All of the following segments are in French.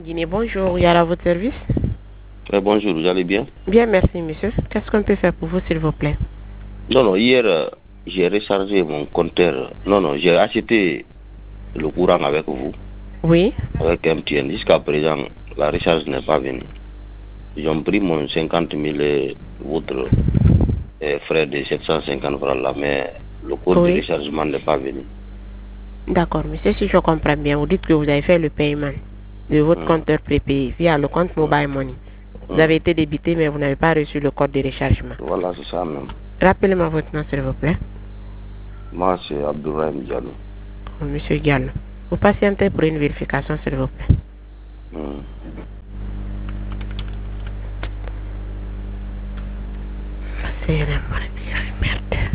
Guinée, bonjour, il y a à votre service. Bonjour, vous allez bien? Bien, merci, monsieur. Qu'est-ce qu'on peut faire pour vous, s'il vous plaît? Non, hier, j'ai rechargé mon compteur. Non, j'ai acheté le courant avec vous, Oui. avec MTN. Jusqu'à présent, la recharge n'est pas venue. Ils ont pris mon 50 000 et votre frais de 750 francs là, mais le code de rechargement n'est pas venu. D'accord, monsieur, si je comprends bien, vous dites que vous avez fait le paiement de votre compteur prépayé via le compte Mobile Money. Vous avez été débité, mais vous n'avez pas reçu le code de rechargement. Voilà, c'est ça même. Rappelez-moi votre nom, s'il vous plaît. Moi, c'est Abdourahim Diallo. Monsieur Diallo. Vous patientez pour une vérification, s'il vous plaît. Merde.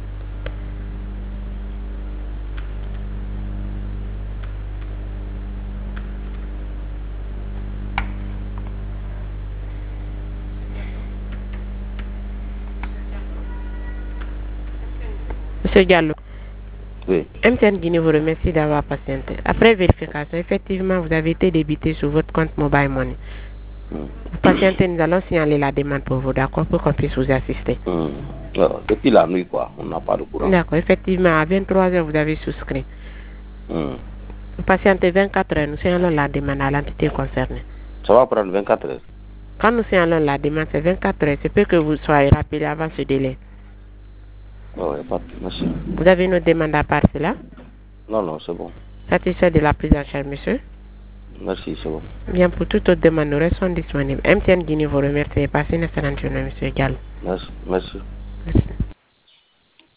Monsieur Diallo. Oui. MTN Guinée vous remercie d'avoir patienté. Après vérification, effectivement, vous avez été débité sur votre compte Mobile Money. Vous patientez, nous allons signaler la demande pour vous, d'accord, pour qu'on puisse vous assister. Depuis la nuit, quoi, on n'a pas de courant. D'accord, effectivement, à 23 h, vous avez souscrit. Vous patientez 24 heures, nous signalons la demande à l'entité concernée. Ça va prendre 24 heures? Quand nous signalons la demande, c'est 24 heures. C'est peu que vous soyez rappelé avant ce délai. Oui, pas de merci. Vous avez une autre demande à part cela? Non, c'est bon. Satisfait de la prise en charge, monsieur? Merci, c'est bon. Bien, pour toute autre demande, nous restons disponibles. MTN Guinée vous remercie et passez une excellente journée, monsieur Diallo. Merci. Merci.